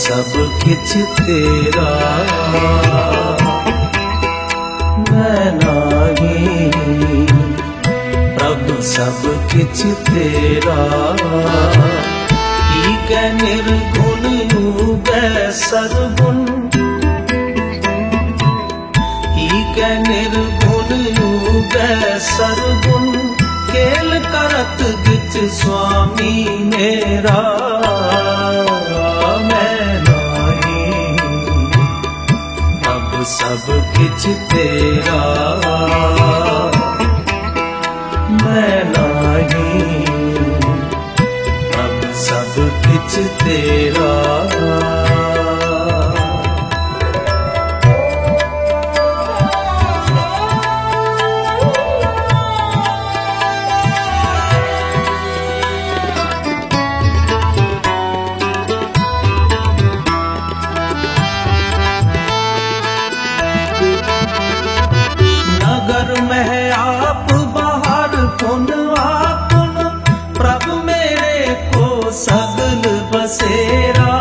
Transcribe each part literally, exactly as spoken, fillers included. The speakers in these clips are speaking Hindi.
सब किछ तेरा मैं नाही, प्रभु सब किछ तेरा ईकै निर्गुण ऊगै सरगुण, ईकै निर्गुण ऊगै सरगुण खेल करत गिच स्वामी मेरा मैं नाही, अब सब किछ तेरा मैं नाही, अब सब किछ तेरा में आप बाहर पुन आपुन, प्रभु मेरे को सगल बसेरा।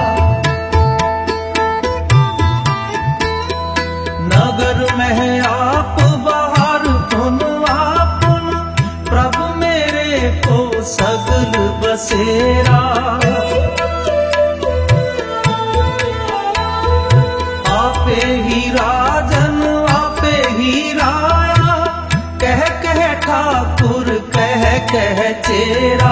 नगर में आप बाहर पुन आपुन, प्रभु मेरे को सगल बसेरा। आपे ही राजन आपे ही राया, कह कह ठाकुर कह कह चेरा।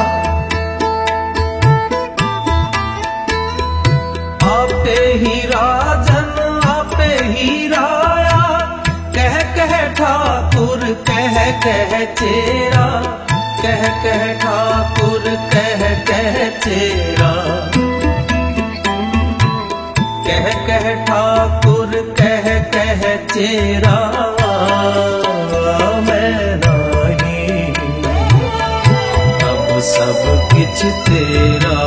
आपे ही राजन आपे ही राया, कह कह ठाकुर कह कह चेरा, कह कह ठाकुर कह कह चेरा, कह कह ठाकुर कह कह चेरा मैं नाही, अब सब किछ तेरा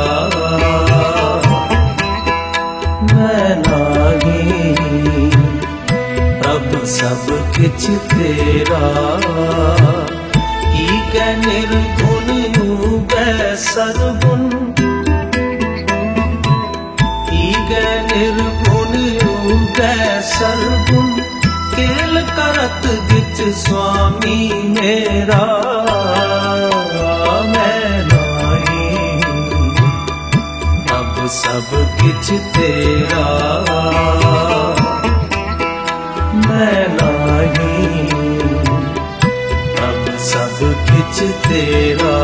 मैं नाही, प्रभु सब किछ तेरा ईकै निर्गुण ऊगै सरगुण, ईकै निर्गुण ऊगै सरगुण खेल करत गिच स्वामी मेरा मैं नाही, अब सब किछ तेरा मैं नाही, अब सब किछ तेरा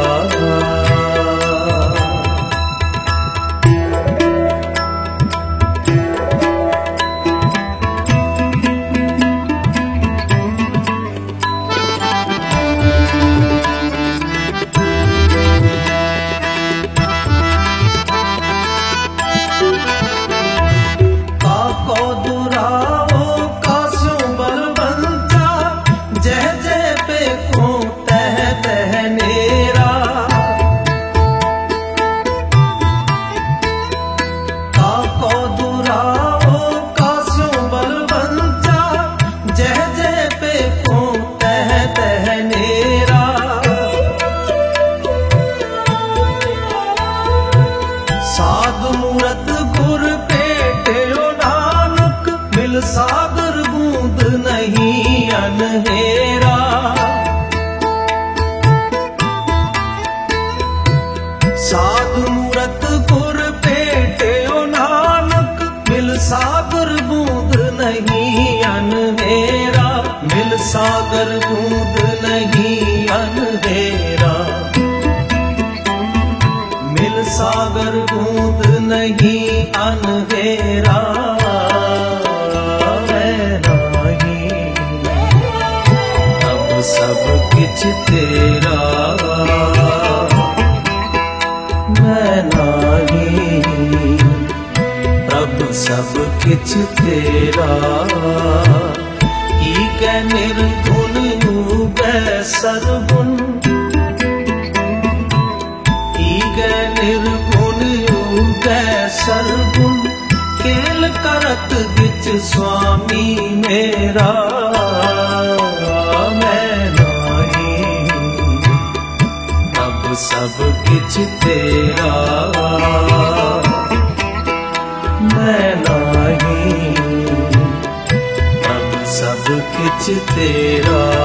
सागर बूंद नहीं अनहेरा। साधु मूरत गुर पेटे ओ नानक, मिल सागर बूंद नहीं अनहेरा, मिल सागर बूंद नहीं अनहेरा, मिल सागर बूंद नहीं अनहेरा सब किछ तेरा मैं नाही, प्रभु सब किछ तेरा ईकै निर्गुण ऊगै सरगुण, ईकै निर्गुण ऊगै सरगुण खेल करत गिच स्वामी मेरा मैं नाही, अब सब किछ तेरा मैं नाही, अब सब किछ तेरा